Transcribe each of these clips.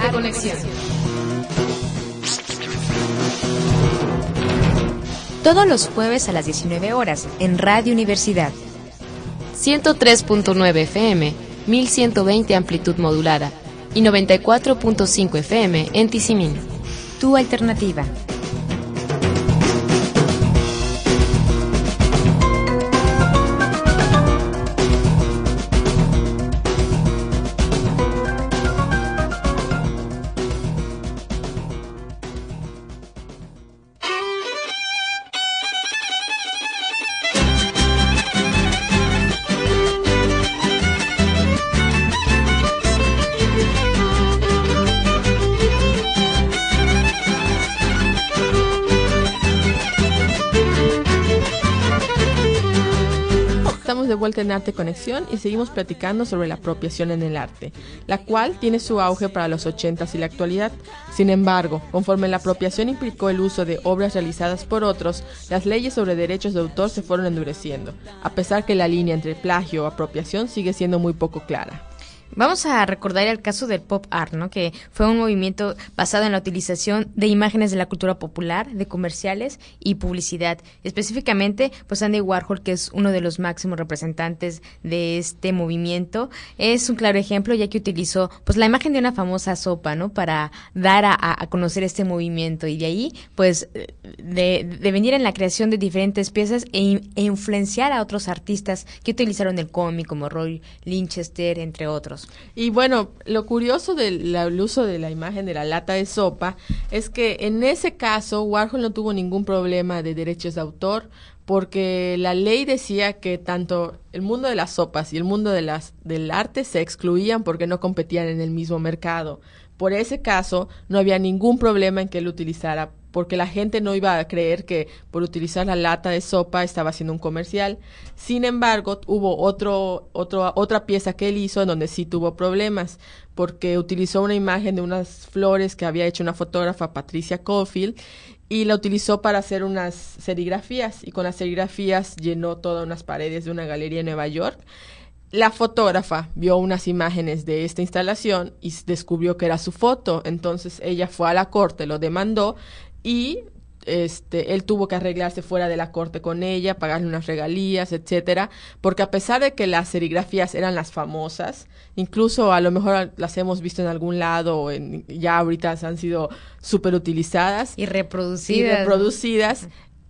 Arte Conexión. Todos los jueves a las 19 horas en Radio Universidad. 103.9 FM, 1120 amplitud modulada y 94.5 FM en Tizimín. Tu alternativa. De vuelta en Arte Conexión y seguimos platicando sobre la apropiación en el arte, la cual tiene su auge para los 80s y la actualidad. Sin embargo, conforme la apropiación implicó el uso de obras realizadas por otros, las leyes sobre derechos de autor se fueron endureciendo, a pesar que la línea entre plagio o apropiación sigue siendo muy poco clara. Vamos a recordar el caso del pop art, ¿no? Que fue un movimiento basado en la utilización de imágenes de la cultura popular, de comerciales y publicidad. Específicamente, pues Andy Warhol, que es uno de los máximos representantes de este movimiento, es un claro ejemplo, ya que utilizó pues la imagen de una famosa sopa, ¿no? Para dar a conocer este movimiento, y de ahí, pues, de venir en la creación de diferentes piezas e influenciar a otros artistas que utilizaron el cómic, como Roy Lichtenstein, entre otros. Y bueno, lo curioso del uso de la imagen de la lata de sopa es que en ese caso Warhol no tuvo ningún problema de derechos de autor, porque la ley decía que tanto el mundo de las sopas y el mundo del arte se excluían porque no competían en el mismo mercado. Por ese caso no había ningún problema en que él utilizara, porque la gente no iba a creer que por utilizar la lata de sopa estaba haciendo un comercial. Sin embargo, hubo otra pieza que él hizo en donde sí tuvo problemas, porque utilizó una imagen de unas flores que había hecho una fotógrafa, Patricia Caulfield, y la utilizó para hacer unas serigrafías, y con las serigrafías llenó todas unas paredes de una galería en Nueva York. La fotógrafa vio unas imágenes de esta instalación y descubrió que era su foto. Entonces ella fue a la corte, lo demandó, y él tuvo que arreglarse fuera de la corte con ella, pagarle unas regalías, etcétera, porque a pesar de que las serigrafías eran las famosas, incluso a lo mejor las hemos visto en algún lado, ya ahorita han sido súper utilizadas y reproducidas.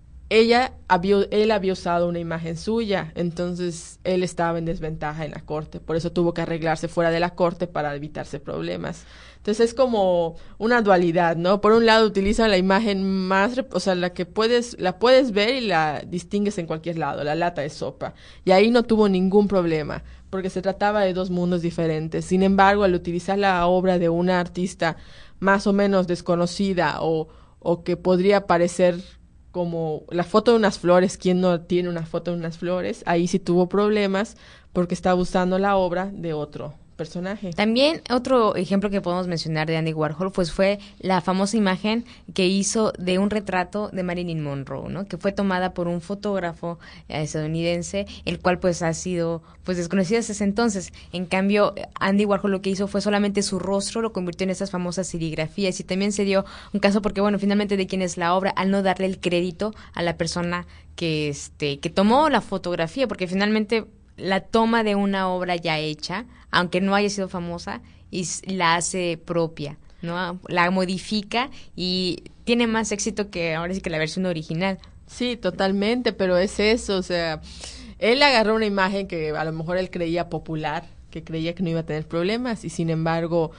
Él había usado una imagen suya, entonces él estaba en desventaja en la corte, por eso tuvo que arreglarse fuera de la corte para evitarse problemas. Entonces es como una dualidad, ¿no? Por un lado utilizan la imagen más, la puedes ver y la distingues en cualquier lado, la lata de sopa, y ahí no tuvo ningún problema, porque se trataba de dos mundos diferentes. Sin embargo, al utilizar la obra de una artista más o menos desconocida o que podría parecer como la foto de unas flores, ¿quién no tiene una foto de unas flores? Ahí sí tuvo problemas porque estaba usando la obra de otro personaje. También otro ejemplo que podemos mencionar de Andy Warhol pues fue la famosa imagen que hizo de un retrato de Marilyn Monroe, ¿no? Que fue tomada por un fotógrafo estadounidense, el cual pues ha sido pues desconocido desde ese entonces. En cambio, Andy Warhol lo que hizo fue solamente su rostro, lo convirtió en esas famosas serigrafías, y también se dio un caso porque bueno, finalmente de quién es la obra, al no darle el crédito a la persona que tomó la fotografía, porque finalmente la toma de una obra ya hecha, aunque no haya sido famosa, y la hace propia, ¿no? La modifica y tiene más éxito que ahora sí que la versión original. Sí, totalmente, pero es eso, o sea, él agarró una imagen que a lo mejor él creía popular, que creía que no iba a tener problemas, y sin embargo,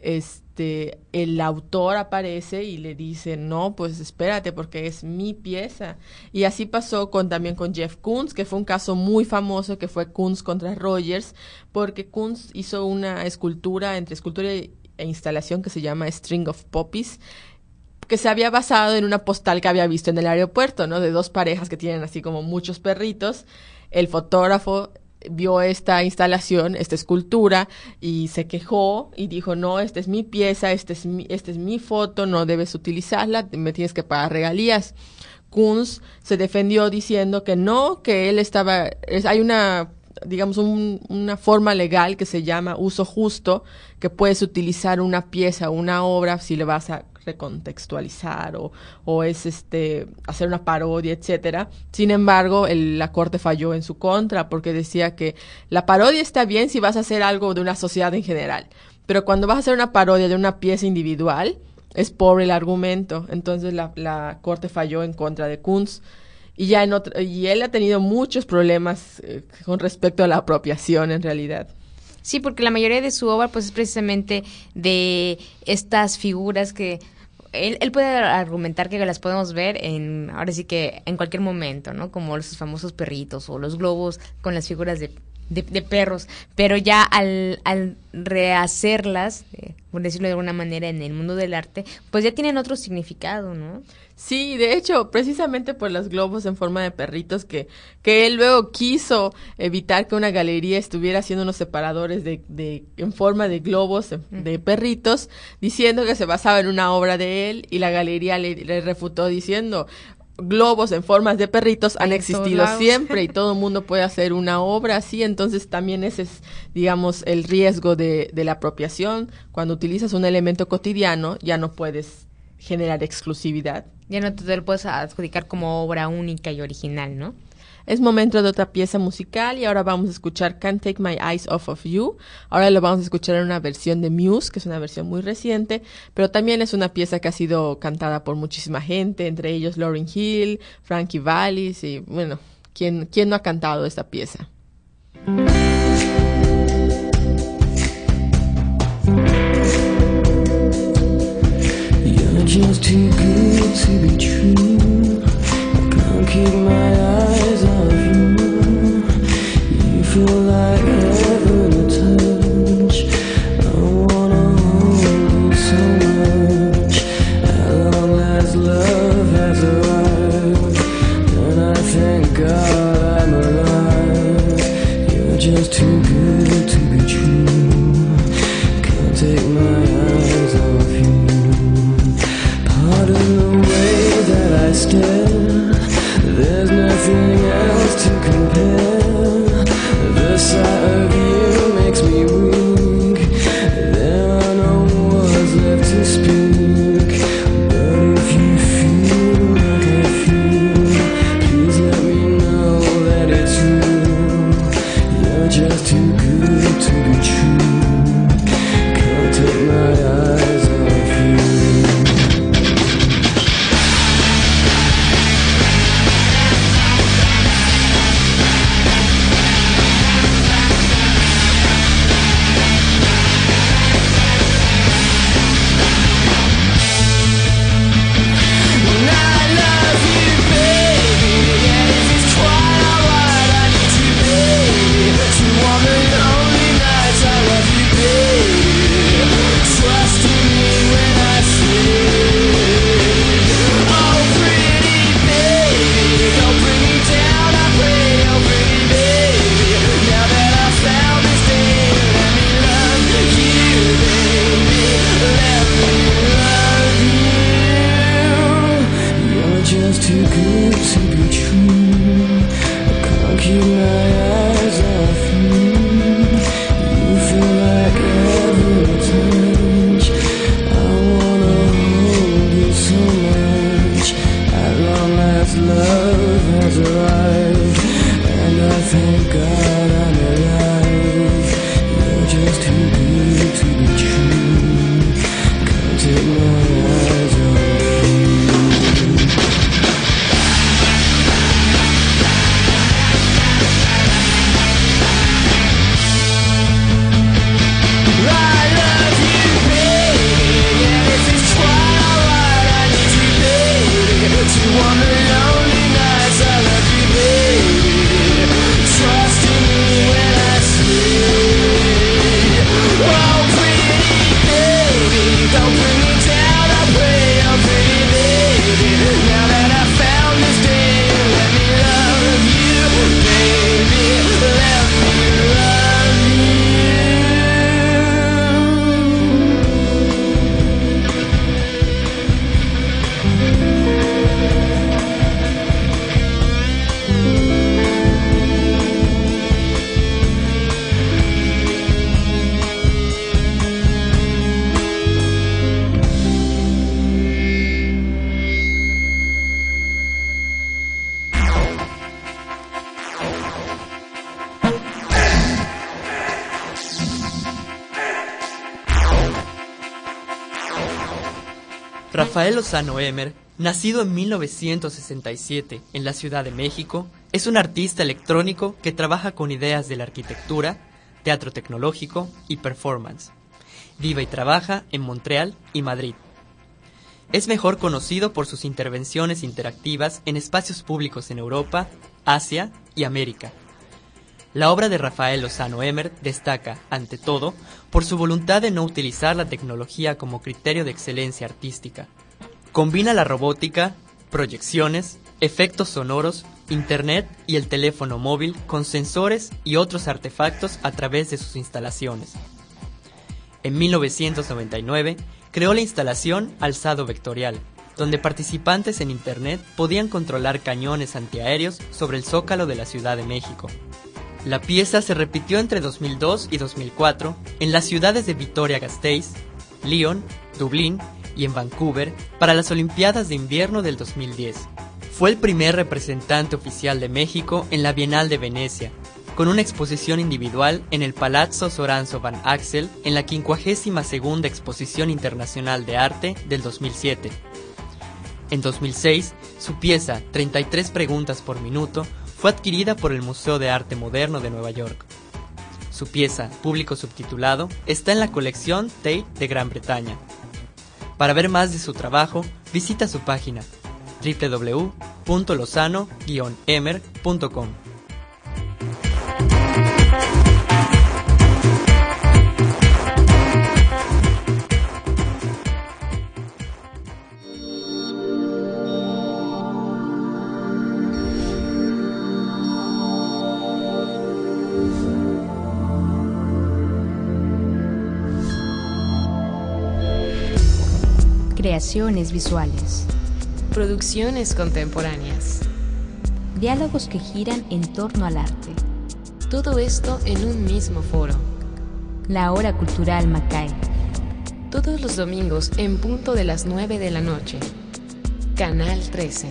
el autor aparece y le dice, no, pues espérate, porque es mi pieza. Y así pasó también con Jeff Koons, que fue un caso muy famoso, que fue Koons contra Rogers, porque Koons hizo una escultura, entre escultura e instalación, que se llama String of Poppies, que se había basado en una postal que había visto en el aeropuerto, ¿no? De dos parejas que tienen así como muchos perritos. El fotógrafo vio esta instalación, esta escultura, y se quejó y dijo, no, esta es mi pieza, esta es mi foto, no debes utilizarla, me tienes que pagar regalías. Koons se defendió diciendo que no, que él hay una digamos, una forma legal que se llama uso justo, que puedes utilizar una pieza o una obra si le vas a recontextualizar o es hacer una parodia, etcétera. Sin embargo, la Corte falló en su contra porque decía que la parodia está bien si vas a hacer algo de una sociedad en general, pero cuando vas a hacer una parodia de una pieza individual, es pobre el argumento. Entonces la Corte falló en contra de Kunz. Y ya y él ha tenido muchos problemas con respecto a la apropiación en realidad. Sí, porque la mayoría de su obra pues es precisamente de estas figuras que él puede argumentar que las podemos ver ahora sí que en cualquier momento, ¿no? Como los famosos perritos o los globos con las figuras de perros, pero ya al rehacerlas, por decirlo de alguna manera, en el mundo del arte, pues ya tienen otro significado, ¿no? Sí, de hecho, precisamente por los globos en forma de perritos que él luego quiso evitar que una galería estuviera haciendo unos separadores en forma de globos, de perritos, diciendo que se basaba en una obra de él, y la galería le refutó diciendo: globos en formas de perritos han existido siempre y todo el mundo puede hacer una obra así. Entonces también ese es, digamos, el riesgo de la apropiación. Cuando utilizas un elemento cotidiano ya no puedes generar exclusividad. Ya no te lo puedes adjudicar como obra única y original, ¿no? Es momento de otra pieza musical y ahora vamos a escuchar Can't Take My Eyes Off of You. Ahora lo vamos a escuchar en una versión de Muse, que es una versión muy reciente, pero también es una pieza que ha sido cantada por muchísima gente, entre ellos Lauryn Hill, Frankie Vallis y bueno, ¿quién no ha cantado esta pieza? You're just too good to be true. Can't keep my eyes off you. You feel like heaven to touch. I wanna hold you so much. As long as love has arrived, then I thank God I'm alive. You're just Rafael Lozano Emer, nacido en 1967 en la Ciudad de México, es un artista electrónico que trabaja con ideas de la arquitectura, teatro tecnológico y performance. Vive y trabaja en Montreal y Madrid. Es mejor conocido por sus intervenciones interactivas en espacios públicos en Europa, Asia y América. La obra de Rafael Lozano Emer destaca, ante todo, por su voluntad de no utilizar la tecnología como criterio de excelencia artística. Combina la robótica, proyecciones, efectos sonoros, internet y el teléfono móvil con sensores y otros artefactos a través de sus instalaciones. En 1999, creó la instalación Alzado Vectorial, donde participantes en internet podían controlar cañones antiaéreos sobre el zócalo de la Ciudad de México. La pieza se repitió entre 2002 y 2004 en las ciudades de Vitoria-Gasteiz, Lyon, Dublín y en Vancouver para las Olimpiadas de Invierno del 2010. Fue el primer representante oficial de México en la Bienal de Venecia, con una exposición individual en el Palazzo Soranzo van Axel en la 52ª Exposición Internacional de Arte del 2007. En 2006, su pieza 33 preguntas por minuto fue adquirida por el Museo de Arte Moderno de Nueva York. Su pieza, público subtitulado, está en la colección Tate de Gran Bretaña. Para ver más de su trabajo, visita su página www.lozano-emer.com. Creaciones visuales. Producciones contemporáneas. Diálogos que giran en torno al arte. Todo esto en un mismo foro. La Hora Cultural Macay. Todos los domingos en punto de las 9 de la noche. Canal 13.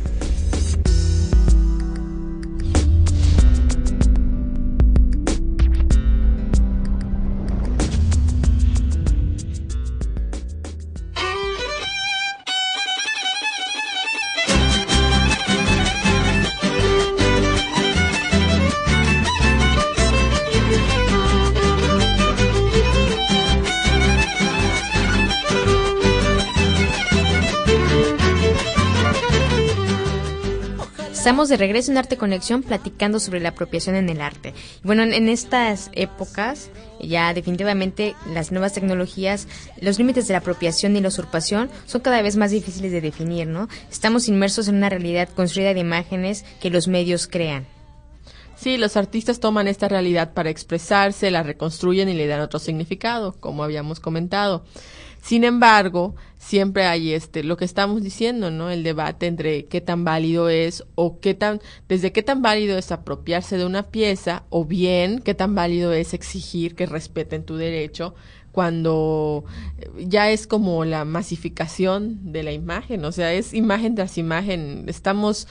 Estamos de regreso en Arte Conexión platicando sobre la apropiación en el arte. Bueno, en estas épocas, ya definitivamente las nuevas tecnologías, los límites de la apropiación y la usurpación son cada vez más difíciles de definir, ¿no? Estamos inmersos en una realidad construida de imágenes que los medios crean. Sí, los artistas toman esta realidad para expresarse, la reconstruyen y le dan otro significado, como habíamos comentado. Sin embargo, siempre hay lo que estamos diciendo, ¿no? El debate entre qué tan válido es o desde qué tan válido es apropiarse de una pieza o bien qué tan válido es exigir que respeten tu derecho cuando ya es como la masificación de la imagen, o sea, es imagen tras imagen, estamos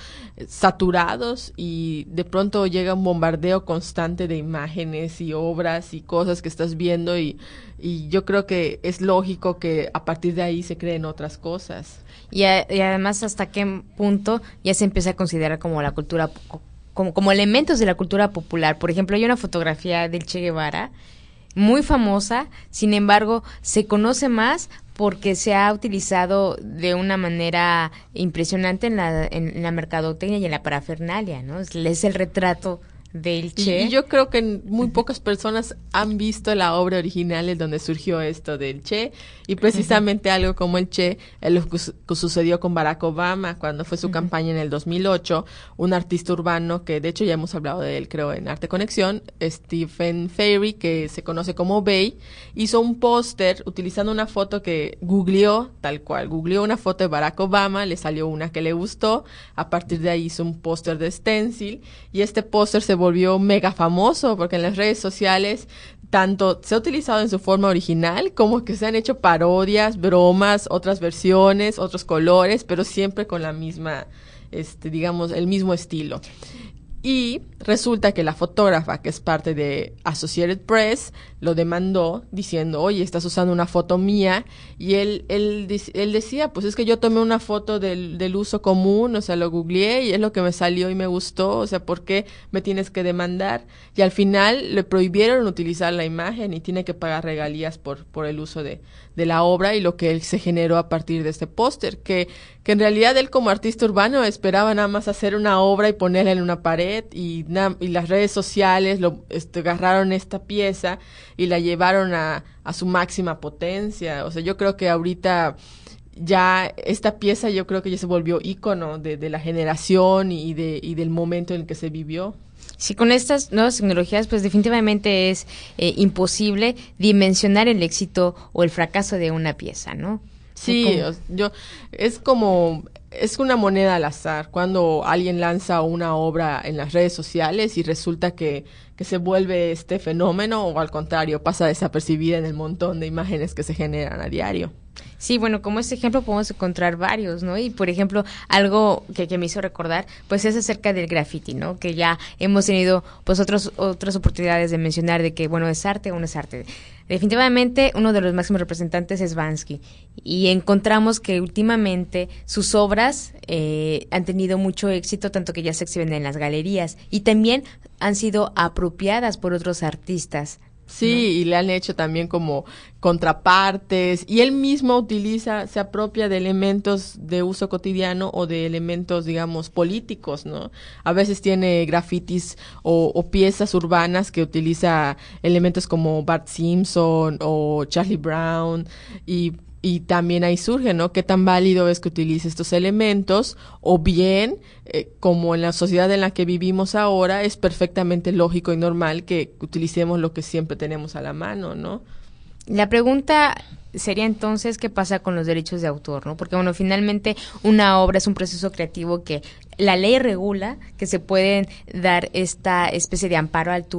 saturados y de pronto llega un bombardeo constante de imágenes y obras y cosas que estás viendo y yo creo que es lógico que a partir de ahí se creen otras cosas. Y además, ¿hasta qué punto ya se empieza a considerar como la cultura, como elementos de la cultura popular? Por ejemplo, hay una fotografía del Che Guevara muy famosa, sin embargo, se conoce más porque se ha utilizado de una manera impresionante en la mercadotecnia y en la parafernalia, ¿no? Es el retrato del Che. Y yo creo que muy pocas personas han visto la obra original en donde surgió esto del Che, y precisamente algo como el Che, lo que sucedió con Barack Obama cuando fue su campaña en el 2008, un artista urbano que de hecho ya hemos hablado de él, creo, en Arte Conexión, Stephen Fairy, que se conoce como Bay, hizo un póster utilizando una foto que googleó, tal cual, googleó una foto de Barack Obama, le salió una que le gustó, a partir de ahí hizo un póster de stencil, y este póster se volvió mega famoso porque en las redes sociales tanto se ha utilizado en su forma original como que se han hecho parodias, bromas, otras versiones, otros colores, pero siempre con la misma, digamos, el mismo estilo. Y resulta que la fotógrafa, que es parte de Associated Press, lo demandó diciendo, oye, estás usando una foto mía. Y él decía, pues es que yo tomé una foto del uso común, o sea, lo googleé y es lo que me salió y me gustó, o sea, ¿por qué me tienes que demandar? Y al final le prohibieron utilizar la imagen y tiene que pagar regalías por el uso de la obra y lo que él se generó a partir de este póster, que en realidad él como artista urbano esperaba nada más hacer una obra y ponerla en una pared y las redes sociales agarraron esta pieza y la llevaron a su máxima potencia. O sea, yo creo que ahorita ya esta pieza yo creo que ya se volvió ícono de la generación y del momento en el que se vivió. Sí, con estas nuevas tecnologías, pues definitivamente es imposible dimensionar el éxito o el fracaso de una pieza, ¿no? Sí, es una moneda al azar cuando alguien lanza una obra en las redes sociales y resulta que se vuelve este fenómeno o al contrario pasa desapercibida en el montón de imágenes que se generan a diario. Sí, bueno, como este ejemplo podemos encontrar varios, ¿no? Y, por ejemplo, algo que me hizo recordar, pues es acerca del graffiti, ¿no? Que ya hemos tenido, pues, otras oportunidades de mencionar de que, bueno, es arte o no es arte. Definitivamente, uno de los máximos representantes es Banksy. Y encontramos que últimamente sus obras han tenido mucho éxito, tanto que ya se exhiben en las galerías. Y también han sido apropiadas por otros artistas. Sí, ¿no? Y le han hecho también como contrapartes y él mismo se apropia de elementos de uso cotidiano o de elementos, digamos, políticos, ¿no? A veces tiene grafitis o piezas urbanas que utiliza elementos como Bart Simpson o Charlie Brown y también ahí surge, ¿no? ¿Qué tan válido es que utilice estos elementos? O bien, como en la sociedad en la que vivimos ahora, es perfectamente lógico y normal que utilicemos lo que siempre tenemos a la mano, ¿no? La pregunta sería entonces, ¿qué pasa con los derechos de autor, no? Porque, bueno, finalmente una obra es un proceso creativo que la ley regula, que se pueden dar esta especie de amparo al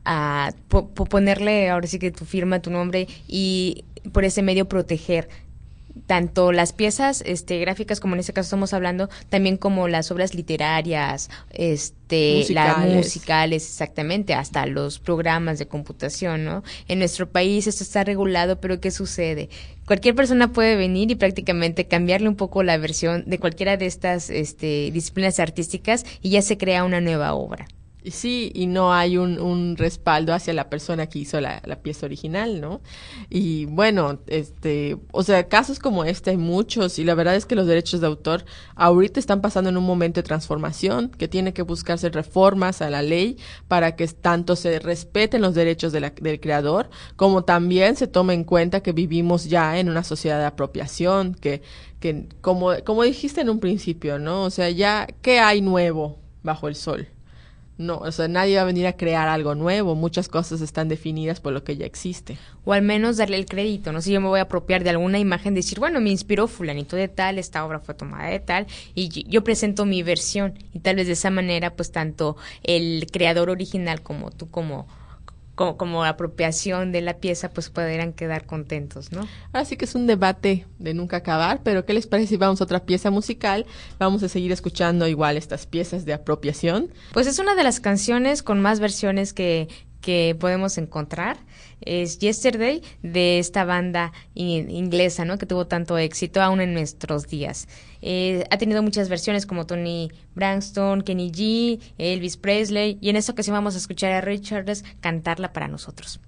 ponerle ahora sí que tu firma, tu nombre y por ese medio proteger tanto las piezas gráficas, como en este caso estamos hablando, también como las obras literarias, las musicales, exactamente, hasta los programas de computación, ¿no? En nuestro país esto está regulado, pero ¿qué sucede? Cualquier persona puede venir y prácticamente cambiarle un poco la versión de cualquiera de estas disciplinas artísticas y ya se crea una nueva obra. Sí, y no hay un respaldo hacia la persona que hizo la pieza original, ¿no? Y bueno, o sea, casos como este hay muchos y la verdad es que los derechos de autor ahorita están pasando en un momento de transformación que tiene que buscarse reformas a la ley para que tanto se respeten los derechos del creador como también se tome en cuenta que vivimos ya en una sociedad de apropiación que como dijiste en un principio, ¿no? O sea, ya, ¿qué hay nuevo bajo el sol? No, o sea, nadie va a venir a crear algo nuevo. Muchas cosas están definidas por lo que ya existe. O al menos darle el crédito, ¿no? Si yo me voy a apropiar de alguna imagen, decir, bueno, me inspiró fulanito de tal, esta obra fue tomada de tal, y yo presento mi versión. Y tal vez de esa manera, pues, tanto el creador original como tú, como apropiación de la pieza, pues podrán quedar contentos, ¿no? Ahora sí que es un debate de nunca acabar, pero ¿qué les parece si vamos a otra pieza musical? Vamos a seguir escuchando igual estas piezas de apropiación. Pues es una de las canciones con más versiones que podemos encontrar. Es Yesterday, de esta banda inglesa, ¿no? Que tuvo tanto éxito aún en nuestros días. Ha tenido muchas versiones como Tony Braxton, Kenny G, Elvis Presley, y en esta ocasión vamos a escuchar a Ray Charles cantarla para nosotros.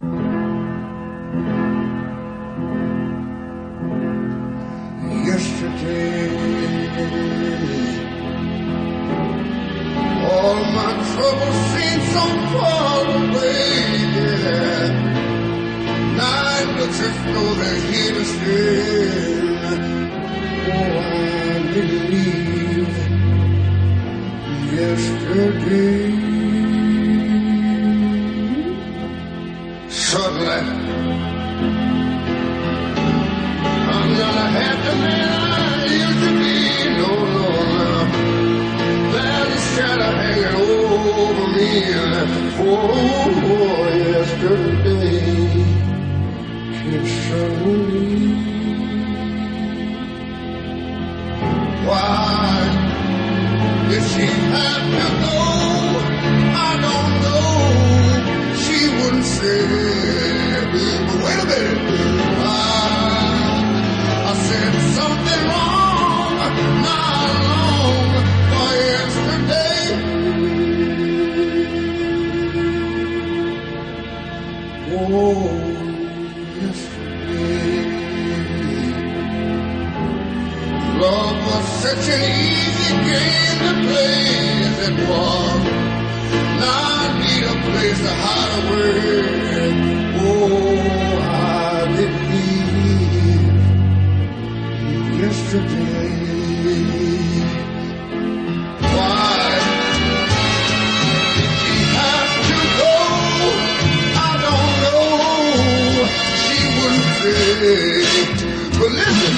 Yesterday, all my troubles seem so far away, yeah. Night looks as though they're here to stay. Oh, I believe yesterday. Suddenly, I'm not a happy man I used to be, no, no. There's a shadow hanging over me, oh, yesterday keeps suddenly. Why did she have to go? Love was such an easy game to play as it was. Now I need a place to hide away. Oh, I believe yesterday. Why did she have to go? I don't know. She wouldn't say. But listen,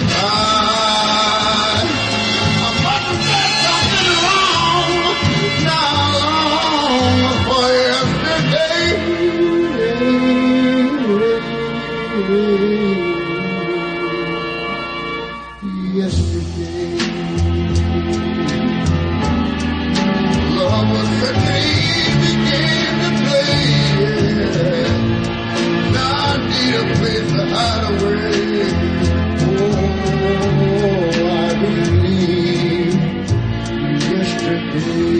I'm about to say something wrong. Now long for yesterday. Yesterday, love was such an easy game to play. Yeah. Now I need a place to hide away. Oh, I believe yesterday.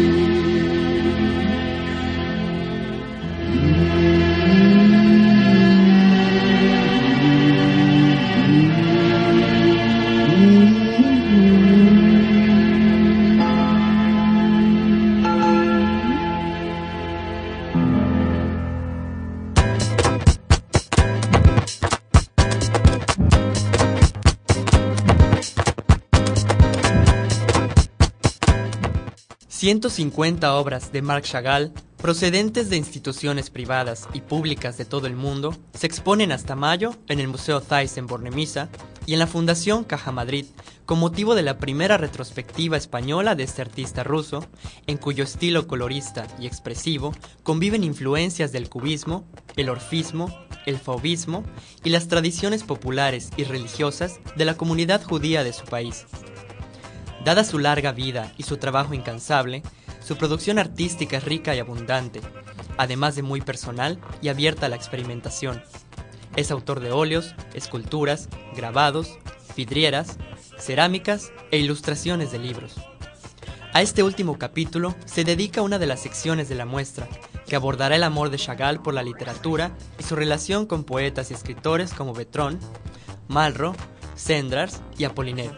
...150 obras de Marc Chagall, procedentes de instituciones privadas y públicas de todo el mundo, se exponen hasta mayo en el Museo Thyssen-Bornemisza y en la Fundación Caja Madrid, con motivo de la primera retrospectiva española de este artista ruso, en cuyo estilo colorista y expresivo conviven influencias del cubismo, el orfismo, el fauvismo y las tradiciones populares y religiosas de la comunidad judía de su país. Dada su larga vida y su trabajo incansable, su producción artística es rica y abundante, además de muy personal y abierta a la experimentación. Es autor de óleos, esculturas, grabados, vidrieras, cerámicas e ilustraciones de libros. A este último capítulo se dedica una de las secciones de la muestra, que abordará el amor de Chagall por la literatura y su relación con poetas y escritores como Breton, Malraux, Sandras y Apollinaire.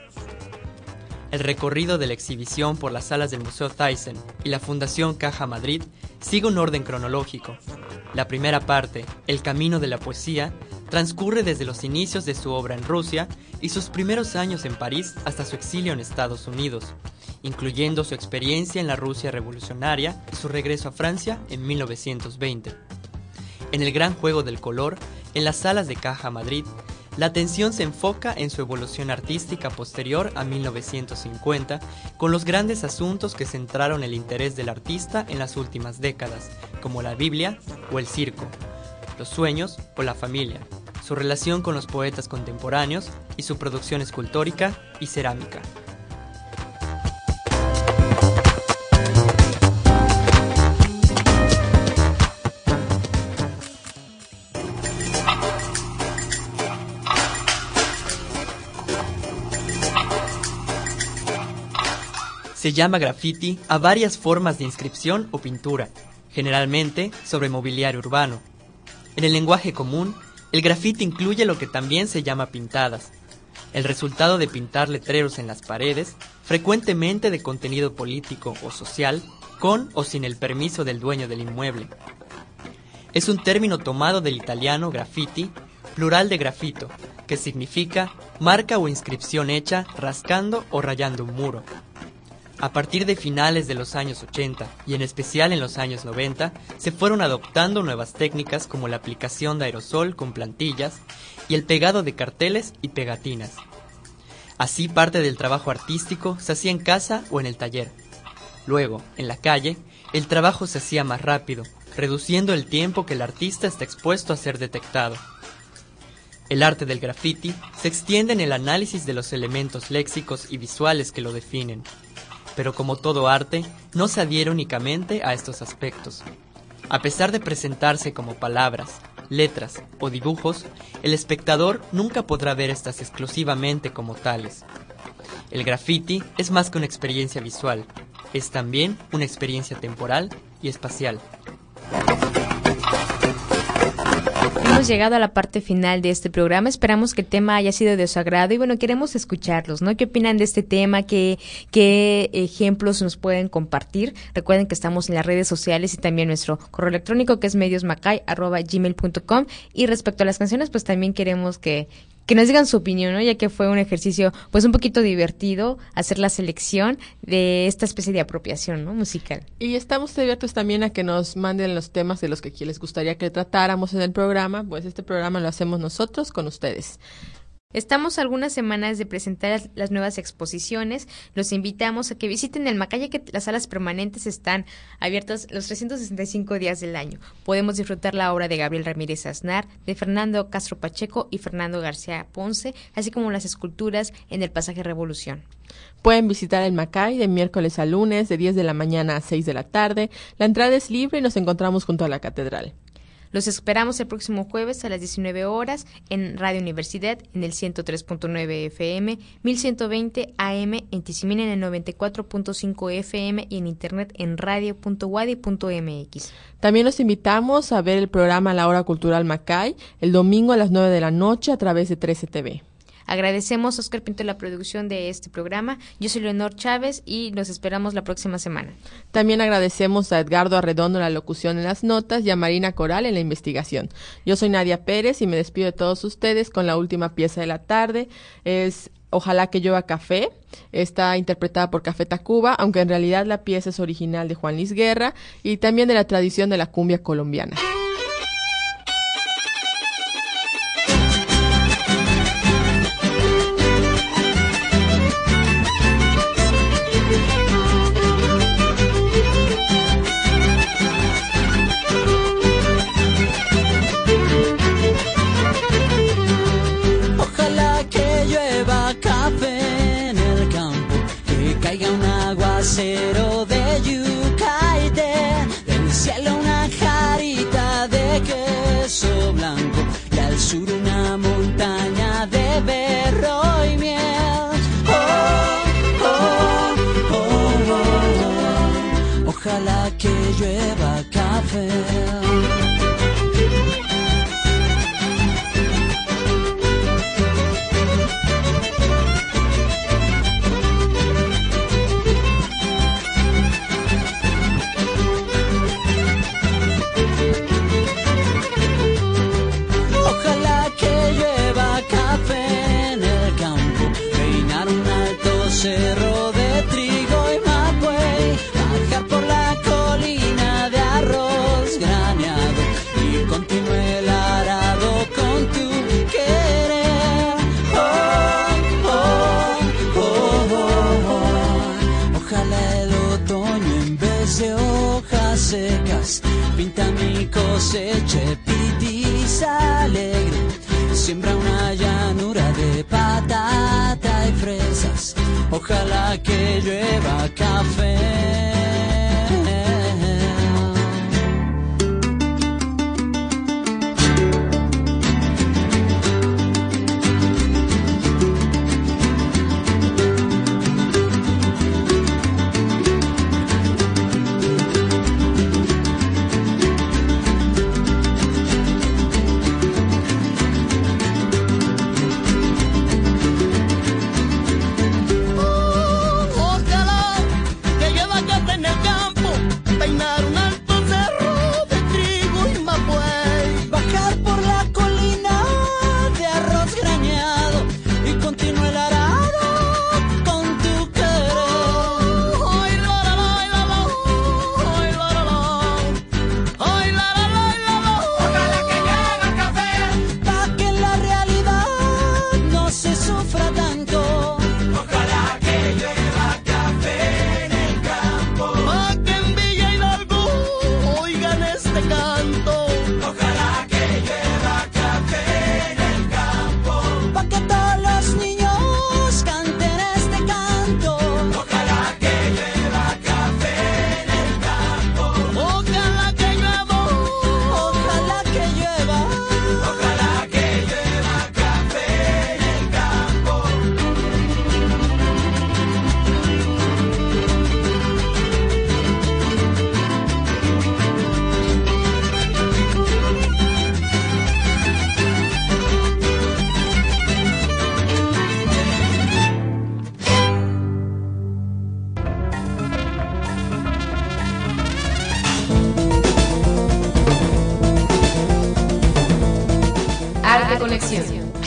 El recorrido de la exhibición por las salas del Museo Thyssen y la Fundación Caja Madrid sigue un orden cronológico. La primera parte, El camino de la poesía, transcurre desde los inicios de su obra en Rusia y sus primeros años en París hasta su exilio en Estados Unidos, incluyendo su experiencia en la Rusia revolucionaria y su regreso a Francia en 1920. En el gran juego del color, en las salas de Caja Madrid, la atención se enfoca en su evolución artística posterior a 1950, con los grandes asuntos que centraron el interés del artista en las últimas décadas, como la Biblia o el circo, los sueños o la familia, su relación con los poetas contemporáneos y su producción escultórica y cerámica. Se llama graffiti a varias formas de inscripción o pintura, generalmente sobre mobiliario urbano. En el lenguaje común, el graffiti incluye lo que también se llama pintadas, el resultado de pintar letreros en las paredes, frecuentemente de contenido político o social, con o sin el permiso del dueño del inmueble. Es un término tomado del italiano graffiti, plural de grafito, que significa marca o inscripción hecha rascando o rayando un muro. A partir de finales de los años 80 y en especial en los años 90, se fueron adoptando nuevas técnicas como la aplicación de aerosol con plantillas y el pegado de carteles y pegatinas. Así parte del trabajo artístico se hacía en casa o en el taller. Luego, en la calle, el trabajo se hacía más rápido, reduciendo el tiempo que el artista está expuesto a ser detectado. El arte del graffiti se extiende en el análisis de los elementos léxicos y visuales que lo definen. Pero como todo arte, no se adhiere únicamente a estos aspectos. A pesar de presentarse como palabras, letras o dibujos, el espectador nunca podrá ver estas exclusivamente como tales. El graffiti es más que una experiencia visual, es también una experiencia temporal y espacial. hemos llegado a la parte final de este programa. Esperamos que el tema haya sido de su agrado y bueno, queremos escucharlos, ¿no? ¿Qué opinan de este tema? ¿Qué ejemplos nos pueden compartir? Recuerden que estamos en las redes sociales y también nuestro correo electrónico que es mediosmacay@gmail.com. Y respecto a las canciones, pues también queremos que nos digan su opinión, ¿no? Ya que fue un ejercicio pues un poquito divertido hacer la selección de esta especie de apropiación, ¿no? Musical. Y estamos abiertos también a que nos manden los temas de los que les gustaría que tratáramos en el programa, pues este programa lo hacemos nosotros con ustedes. Estamos a algunas semanas de presentar las nuevas exposiciones. Los invitamos a que visiten el Macay, ya que las salas permanentes están abiertas los 365 días del año. Podemos disfrutar la obra de Gabriel Ramírez Aznar, de Fernando Castro Pacheco y Fernando García Ponce, así como las esculturas en el Pasaje Revolución. Pueden visitar el Macay de miércoles a lunes, de 10 de la mañana a 6 de la tarde. La entrada es libre y nos encontramos junto a la catedral. Los esperamos el próximo jueves a las 19 horas en Radio Universidad en el 103.9 FM, 1120 AM en Tizimín en el 94.5 FM y en internet en radio.wadi.mx. También los invitamos a ver el programa La Hora Cultural Macay el domingo a las 9 de la noche a través de 13 TV. Agradecemos a Oscar Pinto la producción de este programa. Yo soy Leonor Chávez y los esperamos la próxima semana. También agradecemos a Edgardo Arredondo en la locución en las notas y a Marina Coral en la investigación. Yo soy Nadia Pérez y me despido de todos ustedes con la última pieza de la tarde. Es Ojalá que llueva café. Está interpretada por Café Tacuba, aunque en realidad la pieza es original de Juan Luis Guerra y también de la tradición de la cumbia colombiana. Cero de yuca y del cielo una jarita de queso blanco y al sur una montaña de berro y miel. Ojalá que llueva café. Cerro de trigo y maguey, bajar por la colina de arroz graneado y continúe el arado con tu querer. Ojalá el otoño en vez de hojas secas pinta mi cosecha pitiza alegre, siembra una llanura de patata y fresas. Ojalá que llueva café. Ojalá que llueva Arte Conexión.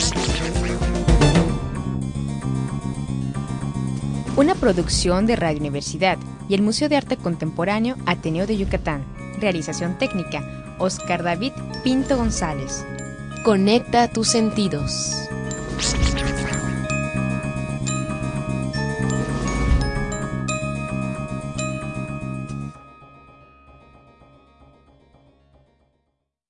Una producción de Radio Universidad y el Museo de Arte Contemporáneo Ateneo de Yucatán. Realización técnica, Oscar David Pinto González. Conecta tus sentidos.